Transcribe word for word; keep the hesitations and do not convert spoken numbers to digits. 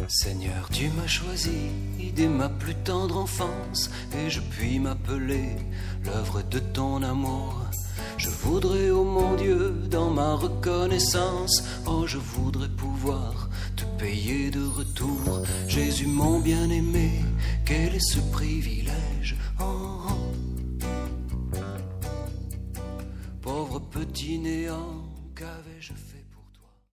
Seigneur, tu m'as choisi dès ma plus tendre enfance, et je puis m'appeler l'œuvre de ton amour. Je voudrais, ô mon Dieu, dans ma reconnaissance, oh, je voudrais pouvoir te payer de retour. Jésus, mon bien-aimé, quel est ce privilège, oh, oh. Pauvre petit néant, qu'avais-je fait?